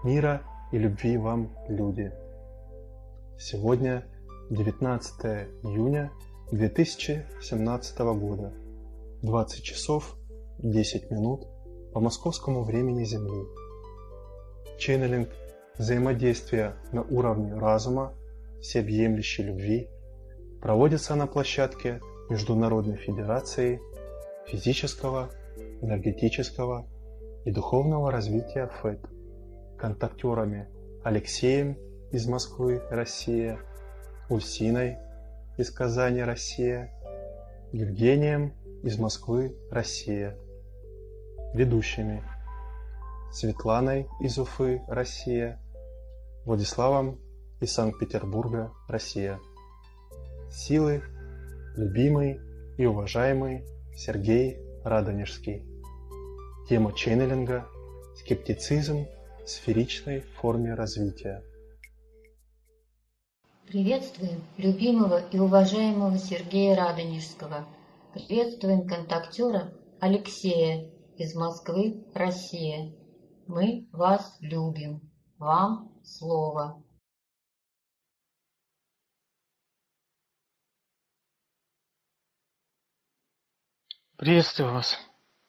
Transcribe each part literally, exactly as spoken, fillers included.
Мира и любви вам, люди! Сегодня девятнадцатое июня две тысячи семнадцатого года, двадцать часов десять минут по московскому времени Земли. Ченнелинг взаимодействия на уровне разума, всеобъемлющей любви проводится на площадке Международной Федерации физического, энергетического и духовного развития ФЭД контактерами Алексеем из Москвы, Россия, Ульсиной из Казани, Россия, Евгением из Москвы, Россия, ведущими Светланой из Уфы, Россия, Владиславом из Санкт-Петербурга, Россия. Силы любимый и уважаемый Сергей Радонежский. Тема ченнелинга – скептицизм в сферичной форме развития. Приветствуем любимого и уважаемого Сергея Радонежского. Приветствуем контактера Алексея из Москвы, Россия. Мы вас любим. Вам слово. Приветствую вас,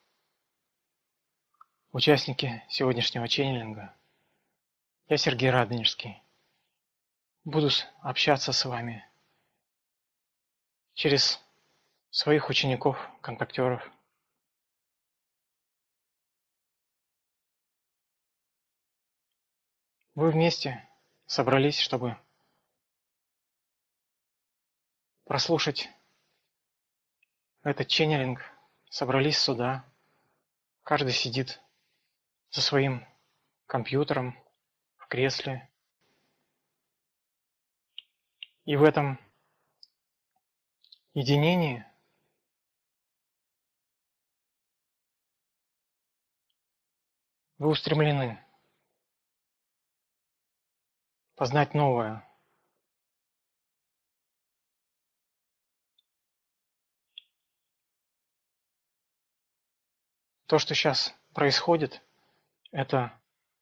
участники сегодняшнего ченнелинга. Я Сергей Радонежский. Буду общаться с вами через своих учеников, контактеров. Вы вместе собрались, чтобы прослушать этот ченнелинг, собрались сюда. Каждый сидит за своим компьютером в кресле. И в этом единении вы устремлены познать новое. То, что сейчас происходит, это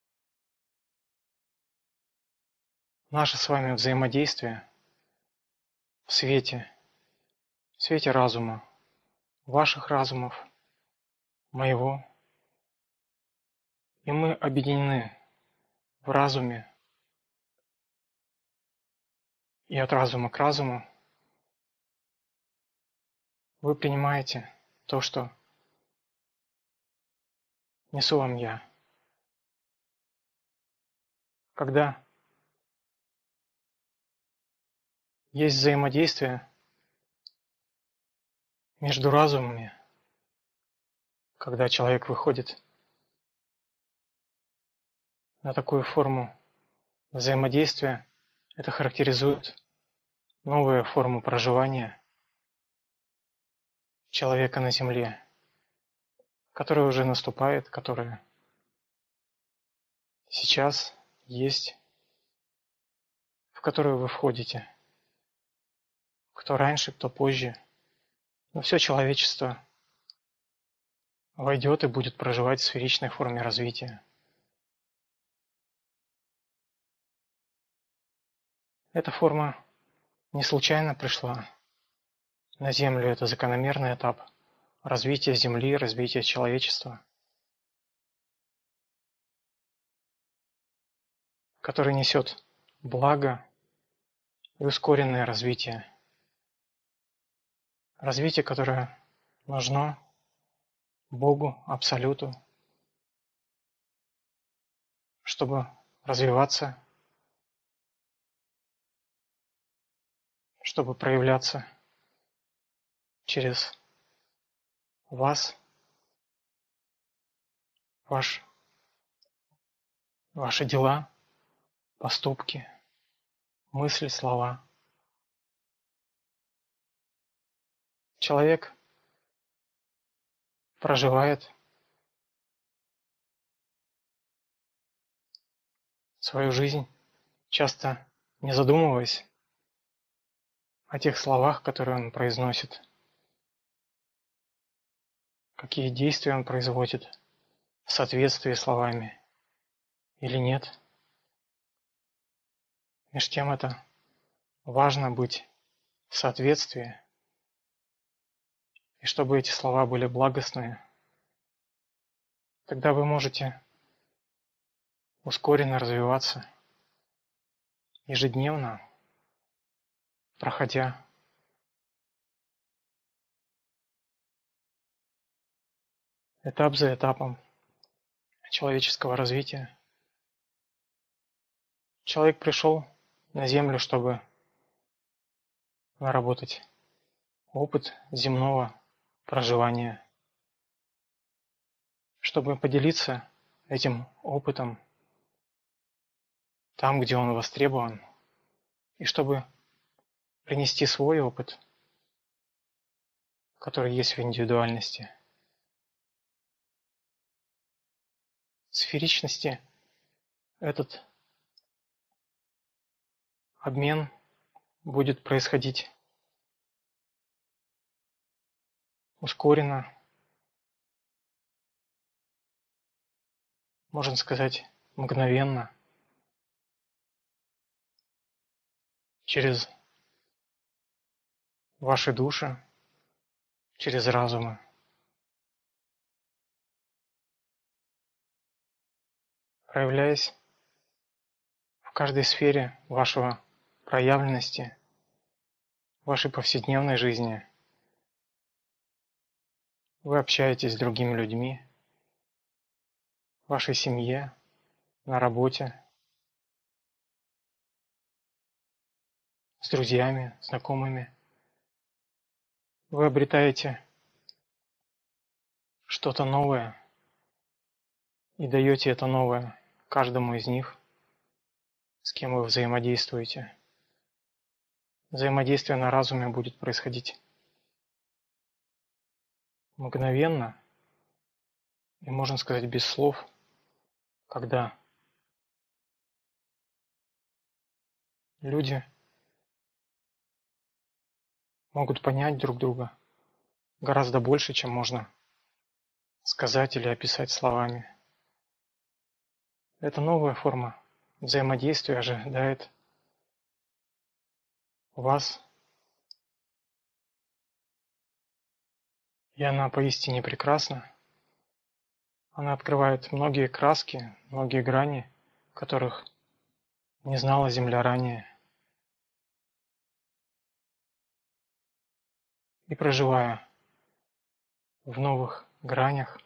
наше с вами взаимодействие в свете, в свете разума, ваших разумов, моего. И мы объединены в разуме, и от разума к разуму вы принимаете то, что несу вам я. Когда есть взаимодействие между разумами, когда человек выходит на такую форму взаимодействия, это характеризует новую форму проживания человека на Земле, которая уже наступает, которая сейчас есть, в которую вы входите. Кто раньше, кто позже. Но все человечество войдет и будет проживать в сферичной форме развития. Эта форма не случайно пришла на Землю. Это закономерный этап развития Земли, развития человечества, который несет благо и ускоренное развитие. Развитие, которое нужно Богу, Абсолюту, чтобы развиваться, чтобы проявляться через вас, ваш, ваши дела, поступки, мысли, слова. Человек проживает свою жизнь, часто не задумываясь о тех словах, которые он произносит, какие действия он производит в соответствии с словами или нет. Между тем это важно быть в соответствии, и чтобы эти слова были благостные, тогда вы можете ускоренно развиваться, ежедневно, проходя этап за этапом человеческого развития. Человек пришел на Землю, чтобы наработать опыт земного проживания, чтобы поделиться этим опытом там, где он востребован, и чтобы принести свой опыт, который есть в индивидуальности. В сферичности этот обмен будет происходить ускоренно, можно сказать, мгновенно, через ваши души, через разумы. Проявляясь в каждой сфере вашего проявленности, вашей повседневной жизни, вы общаетесь с другими людьми, в вашей семье, на работе, с друзьями, знакомыми. Вы обретаете что-то новое и даете это новое каждому из них, с кем вы взаимодействуете. Взаимодействие на разуме будет происходить мгновенно и, можно сказать, без слов, когда люди могут понять друг друга гораздо больше, чем можно сказать или описать словами. Эта новая форма взаимодействия ожидает вас, и она поистине прекрасна. Она открывает многие краски, многие грани, которых не знала Земля ранее. И проживая в новых гранях,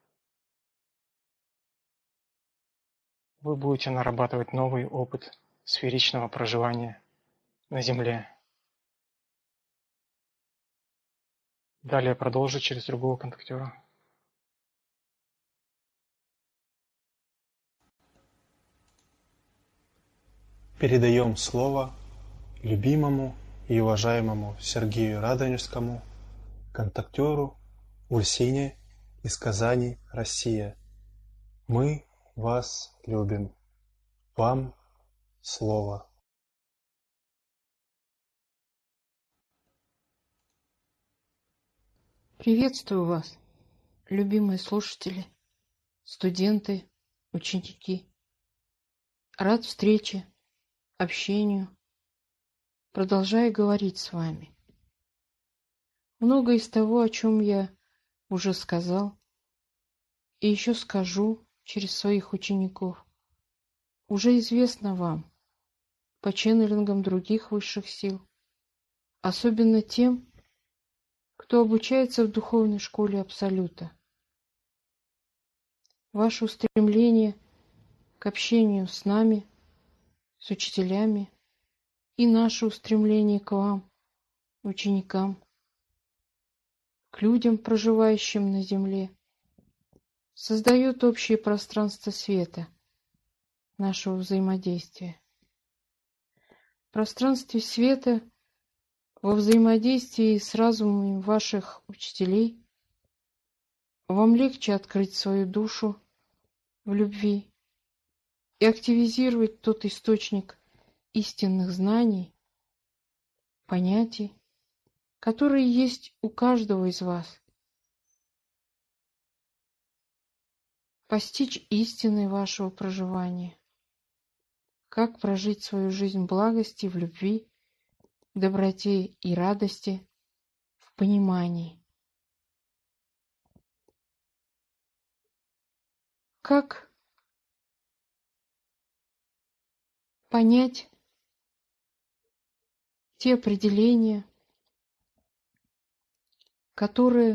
вы будете нарабатывать новый опыт сферичного проживания на Земле. Далее продолжу через другого контактера. Передаем слово любимому и уважаемому Сергею Радонежскому, контактеру Ульсине из Казани, Россия. Мы вас любим. Вам слово. Приветствую вас, любимые слушатели, студенты, ученики. Рад встрече, общению. Продолжаю говорить с вами. Многое из того, о чем я уже сказал, и еще скажу через своих учеников, уже известно вам по ченнелингам других высших сил, особенно тем, кто обучается в духовной школе Абсолюта. Ваше устремление к общению с нами, с учителями, и наше устремление к вам, ученикам, к людям, проживающим на Земле, создает общее пространство света нашего взаимодействия. В пространстве света, во взаимодействии с разумами ваших учителей, вам легче открыть свою душу в любви и активизировать тот источник истинных знаний, понятий, которые есть у каждого из вас. Постичь истины вашего проживания, как прожить свою жизнь в благости, в любви, в доброте и радости, в понимании. Как понять те определения, которые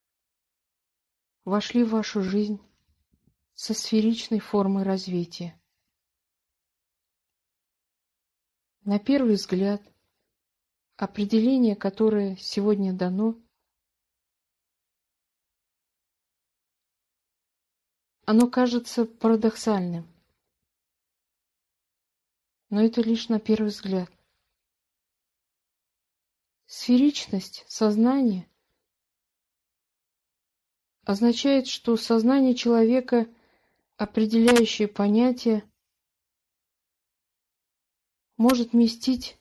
вошли в вашу жизнь со сферичной формой развития. На первый взгляд, определение, которое сегодня дано, оно кажется парадоксальным, но это лишь на первый взгляд. Сферичность сознания означает, что сознание человека, определяющее понятие, может вместить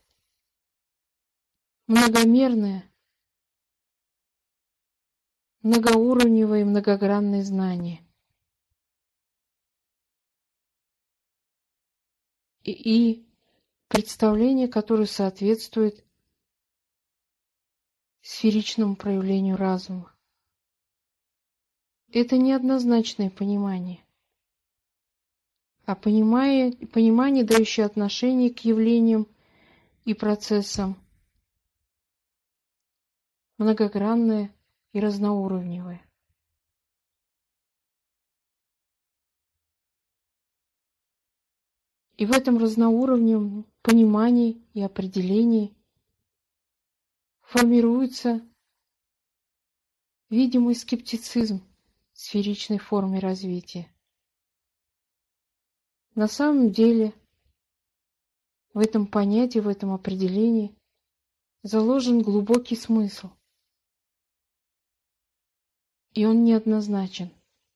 многомерное, многоуровневое и многогранное знание. И, и представление, которое соответствует сферичному проявлению разума. Это неоднозначное понимание, а понимание, понимание, дающее отношение к явлениям и процессам, многогранное и разноуровневое. И в этом разноуровневом понимании и определении формируется видимый скептицизм в сферичной форме развития. На самом деле в этом понятии, в этом определении заложен глубокий смысл, и он неоднозначен.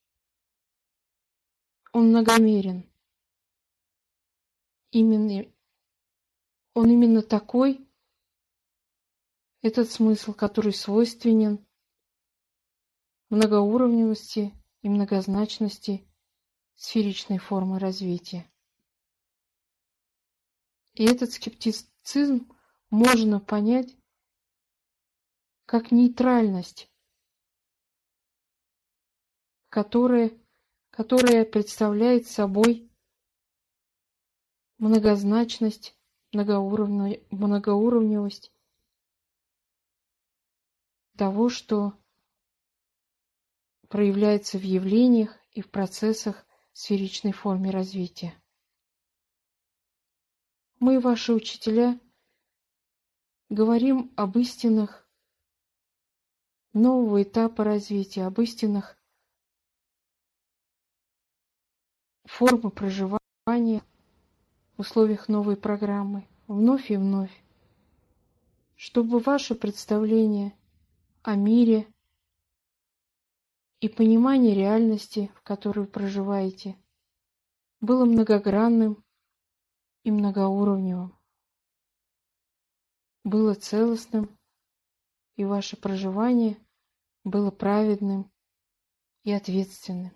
Он многомерен. Именно, он именно такой, этот смысл, который свойственен многоуровневости и многозначности сферичной формы развития. И этот скептицизм можно понять как нейтральность, которая, которая представляет собой многозначность, многоуровневость, многоуровневость того, что проявляется в явлениях и в процессах в сферичной форме развития. Мы, ваши учителя, говорим об истинах нового этапа развития, об истинах формы проживания в условиях новой программы, вновь и вновь, чтобы ваше представление о мире и понимание реальности, в которой вы проживаете, было многогранным и многоуровневым, было целостным, и ваше проживание было праведным и ответственным.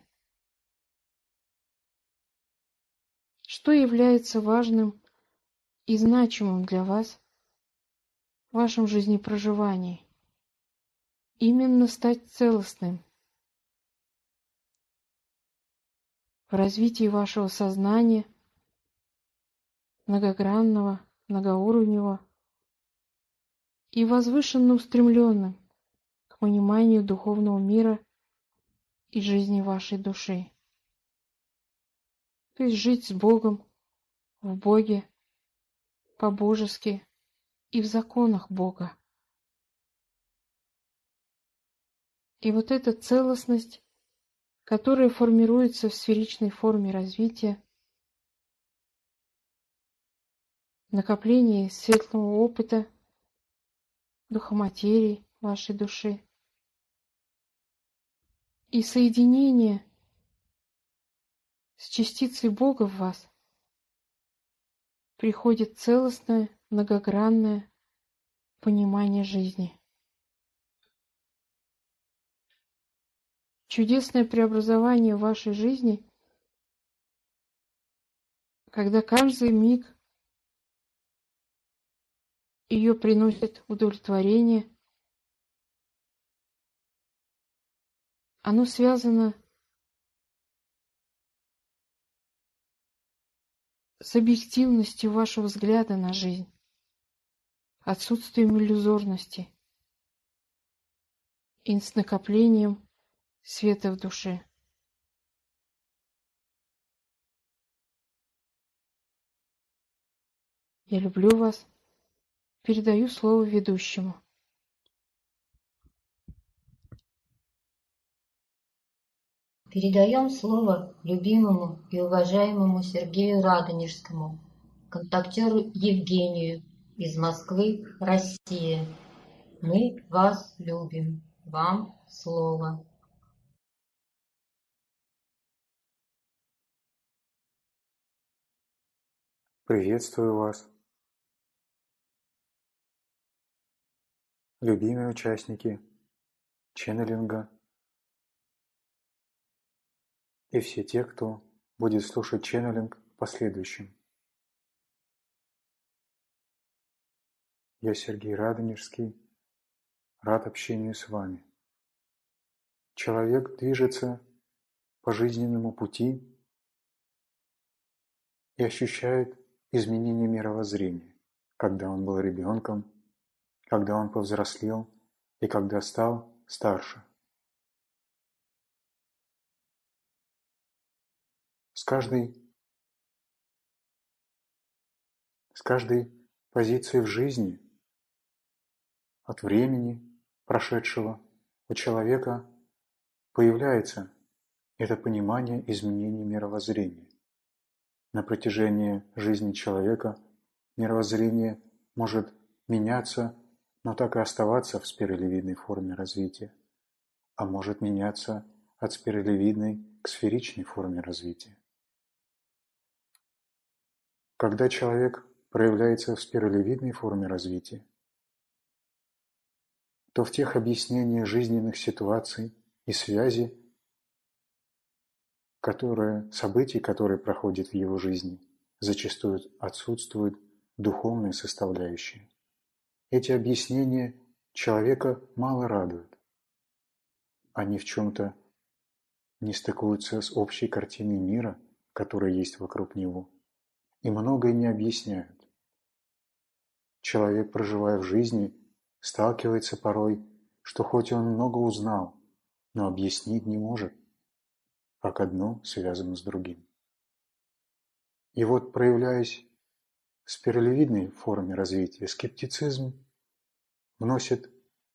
Что является важным и значимым для вас в вашем жизнепроживании? Именно стать целостным в развитии вашего сознания, многогранного, многоуровневого и возвышенно устремленным к пониманию духовного мира и жизни вашей души. То есть жить с Богом, в Боге, по-божески и в законах Бога. И вот эта целостность, которая формируется в сферичной форме развития, накопление светлого опыта, духоматерии вашей души и соединение с частицей Бога в вас, приходит целостное, многогранное понимание жизни. Чудесное преобразование в вашей жизни, когда каждый миг ее приносит удовлетворение, оно связано с объективностью вашего взгляда на жизнь, отсутствием иллюзорности и с накоплением света в душе. Я люблю вас. Передаю слово ведущему. Передаем слово любимому и уважаемому Сергею Радонежскому, контактеру Евгению из Москвы, Россия. Мы вас любим. Вам слово. Приветствую вас, любимые участники ченнелинга и все те, кто будет слушать ченнелинг в последующем. Я Сергей Радонежский, рад общению с вами. Человек движется по жизненному пути и ощущает изменение мировоззрения, когда он был ребенком, когда он повзрослел и когда стал старше. С каждой, с каждой позиции в жизни, от времени прошедшего, у человека появляется это понимание изменения мировоззрения. На протяжении жизни человека мировоззрение может меняться, но так и оставаться в спиралевидной форме развития, а может меняться от спиралевидной к сферичной форме развития. Когда человек проявляется в спиралевидной форме развития, то в тех объяснениях жизненных ситуаций и связей, которые, событий, которые проходят в его жизни, зачастую отсутствуют духовные составляющие. Эти объяснения человека мало радуют. Они в чем-то не стыкуются с общей картиной мира, которая есть вокруг него, и многое не объясняют. Человек, проживая в жизни, сталкивается порой, что хоть он много узнал, но объяснить не может, как одно связано с другим. И вот, проявляясь в спиралевидной форме развития, скептицизм вносит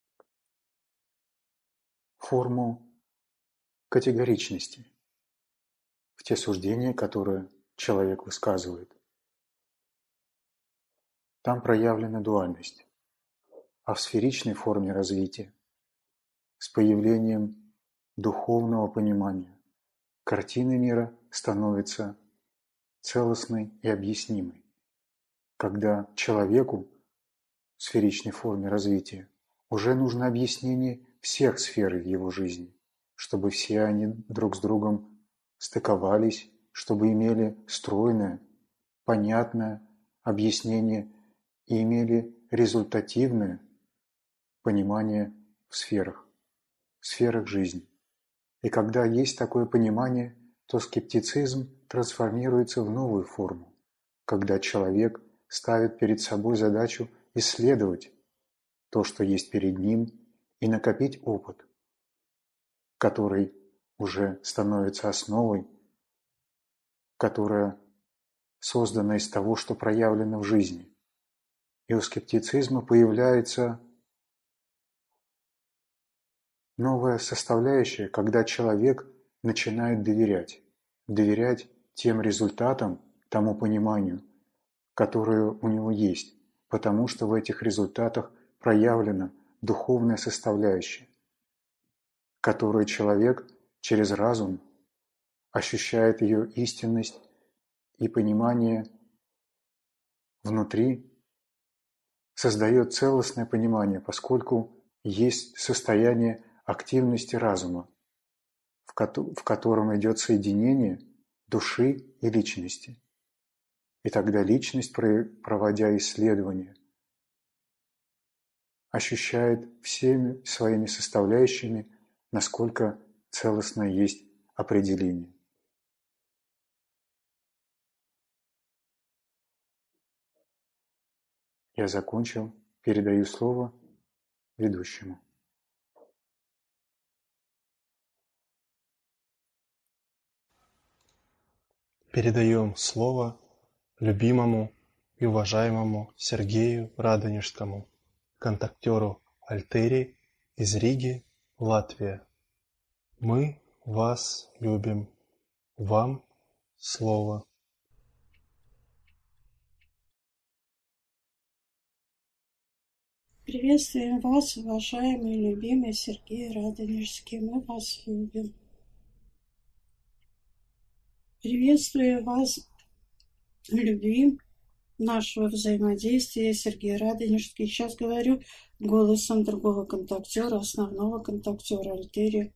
форму категоричности в те суждения, которые человек высказывает. Там проявлена дуальность, а в сферичной форме развития, с появлением духовного понимания, картина мира становится целостной и объяснимой, когда человеку в сферичной форме развития уже нужно объяснение всех сфер в его жизни, чтобы все они друг с другом стыковались, чтобы имели стройное, понятное объяснение и имели результативное понимание в сферах, в сферах жизни. И когда есть такое понимание, то скептицизм трансформируется в новую форму, когда человек ставит перед собой задачу исследовать то, что есть перед ним, и накопить опыт, который уже становится основой, которая создана из того, что проявлено в жизни. И у скептицизма появляется новая составляющая, когда человек начинает доверять, доверять тем результатам, тому пониманию, которое у него есть, потому что в этих результатах проявлена духовная составляющая, которую человек через разум ощущает ее истинность и понимание внутри, создает целостное понимание, поскольку есть состояние активности разума, в котором идет соединение души и личности. И тогда личность, проводя исследования, ощущает всеми своими составляющими, насколько целостно есть определение. Я закончил, передаю слово ведущему. Передаем слово любимому и уважаемому Сергею Радонежскому, контактеру Альтери из Риги, Латвия. Мы вас любим. Вам слово. Приветствуем вас, уважаемый, любимый Сергей Радонежский. Мы вас любим. Приветствую вас в любви нашего взаимодействия, Сергей Радонежский. Сейчас говорю голосом другого контактера, основного контактера Альтери.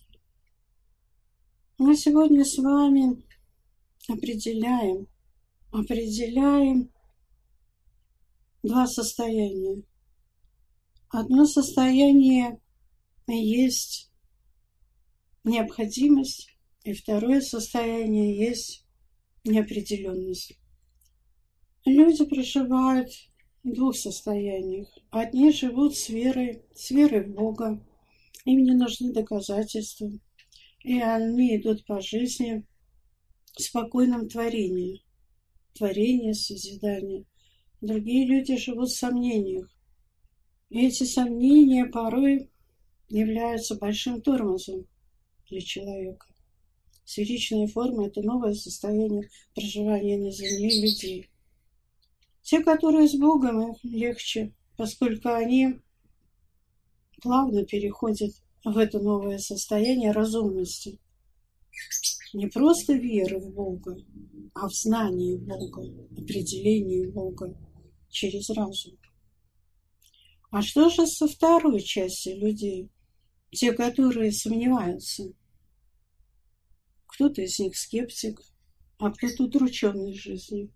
Мы сегодня с вами определяем, определяем два состояния. Одно состояние есть необходимость, и второе состояние есть неопределенность. Люди проживают в двух состояниях. Одни живут с верой, с верой в Бога, им не нужны доказательства, и они идут по жизни в спокойном творении, творение, созидание. Другие люди живут в сомнениях, и эти сомнения порой являются большим тормозом для человека. Сферичная форма – это новое состояние проживания на Земле людей. Те, которые с Богом, им легче, поскольку они плавно переходят в это новое состояние разумности. Не просто веры в Бога, а в знании Бога, определении Бога через разум. А что же со второй части людей? Те, которые сомневаются. Кто-то из них скептик, а кто-то удрученный жизнью.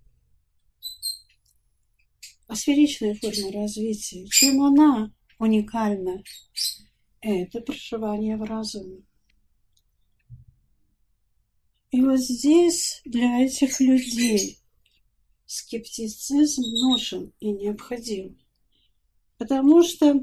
А сферичная форма развития, чем она уникальна? Это проживание в разуме. И вот здесь для этих людей скептицизм нужен и необходим. Потому что,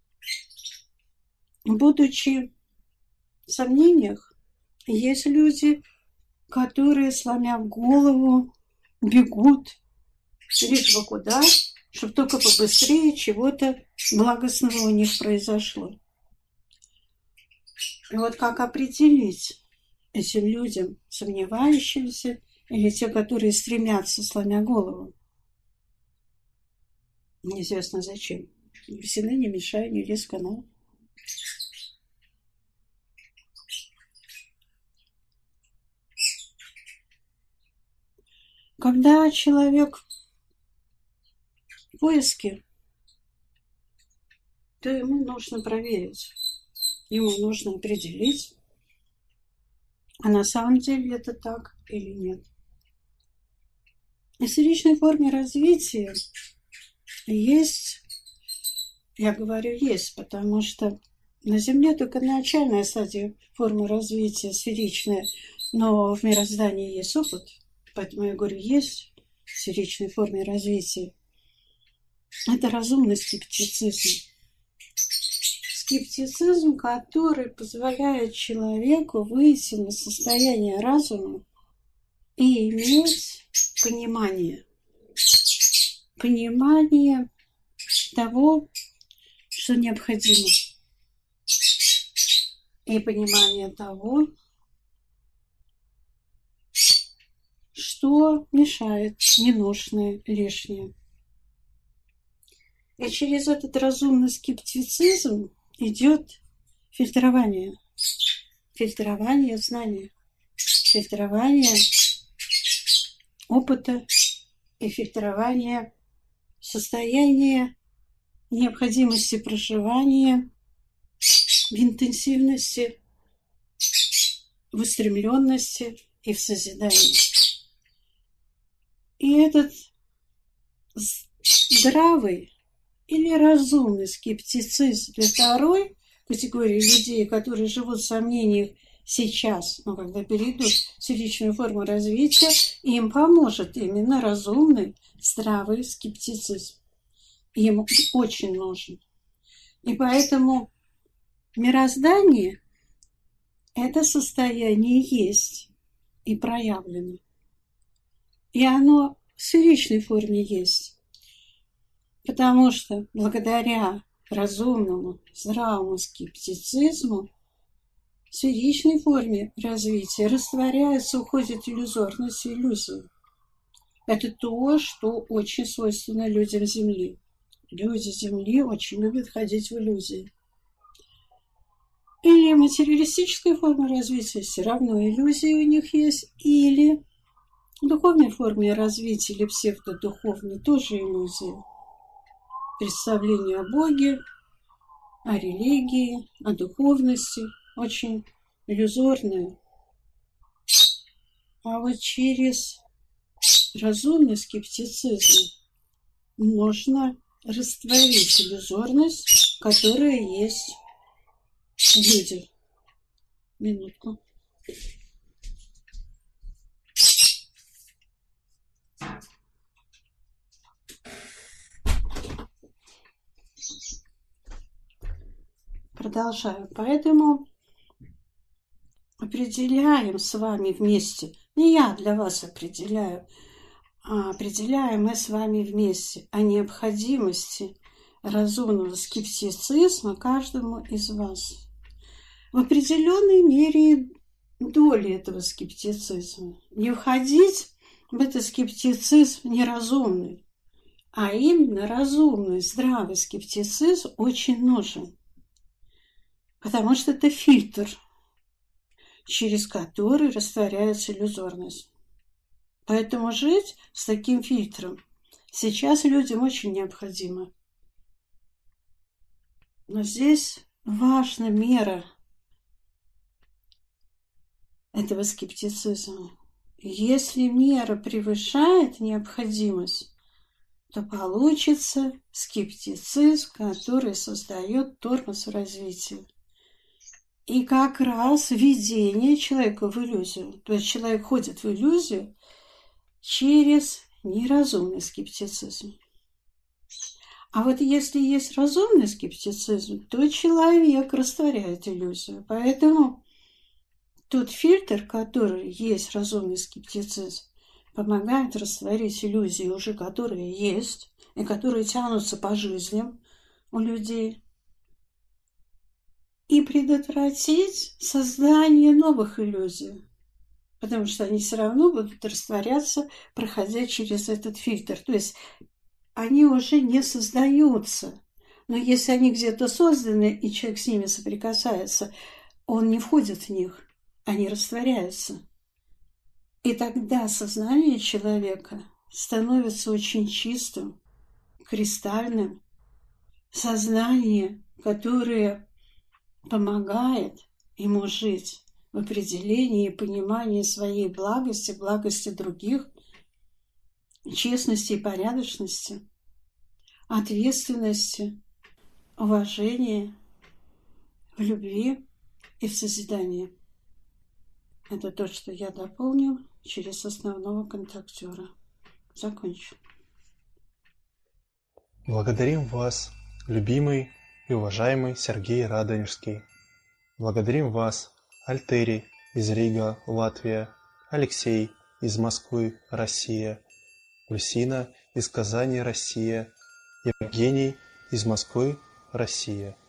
будучи в сомнениях, есть люди, которые, сломя голову, бегут лишь бы куда, чтобы только побыстрее чего-то благостного у них произошло. И вот как определить этим людям, сомневающимся, или те, которые стремятся, сломя голову? Неизвестно зачем. Бесены, не мешай, не лезь в канал. Когда человек в поиске, то ему нужно проверить, ему нужно определить, а на самом деле это так или нет. И в сферичной форме развития есть, я говорю есть, потому что на Земле только начальная стадия формы развития сферичная, но в мироздании есть опыт, поэтому я говорю есть в сферичной форме развития. Это разумный скептицизм. Скептицизм, который позволяет человеку выйти на состояние разума и иметь понимание. Понимание того, что необходимо. И понимание того, что мешает, ненужное, лишнее. И через этот разумный скептицизм идет фильтрование. Фильтрование знания. Фильтрование опыта и фильтрование состояния необходимости проживания в интенсивности, в устремленности и в созидании. И этот здравый или разумный скептицизм для второй категории людей, которые живут в сомнениях сейчас, но когда перейдут в сферичную форму развития, им поможет именно разумный, здравый скептицизм. Им очень нужен. И поэтому мироздание – это состояние есть и проявлено. И оно в сферичной форме есть. Потому что благодаря разумному, здравому скептицизму в сферичной форме развития растворяется, уходит иллюзорность и иллюзия. Это то, что очень свойственно людям Земли. Люди Земли очень любят ходить в иллюзии. Или материалистическая форма развития, все равно иллюзии у них есть, или в духовной форме развития, или псевдодуховной, тоже иллюзии. Представление о Боге, о религии, о духовности очень иллюзорное. А вот через разумный скептицизм можно растворить иллюзорность, которая есть в людях. Минутку. Продолжаю. Поэтому определяем с вами вместе, не я для вас определяю, а определяем мы с вами вместе о необходимости разумного скептицизма каждому из вас. В определенной мере доли этого скептицизма. Не входить в этот скептицизм неразумный, а именно разумный, здравый скептицизм очень нужен. Потому что это фильтр, через который растворяется иллюзорность. Поэтому жить с таким фильтром сейчас людям очень необходимо. Но здесь важна мера этого скептицизма. Если мера превышает необходимость, то получится скептицизм, который создает тормоз в развитии. И как раз введение человека в иллюзию. То есть человек ходит в иллюзию через неразумный скептицизм. А вот если есть разумный скептицизм, то человек растворяет иллюзию. Поэтому тот фильтр, который есть разумный скептицизм, помогает растворить иллюзии уже, которые есть, и которые тянутся по жизням у людей, и предотвратить создание новых иллюзий, потому что они все равно будут растворяться, проходя через этот фильтр. То есть они уже не создаются. Но если они где-то созданы, и человек с ними соприкасается, он не входит в них, они растворяются. И тогда сознание человека становится очень чистым, кристальным. Сознание, которое помогает ему жить в определении и понимании своей благости, благости других, честности и порядочности, ответственности, уважения, в любви и в созидании. Это то, что я дополню через основного контактера. Закончу. Благодарим вас, любимый и уважаемый Сергей Радонежский. Благодарим вас, Альтерий из Рига, Латвия, Алексей из Москвы, Россия, Ульсина из Казани, Россия, Евгений из Москвы, Россия.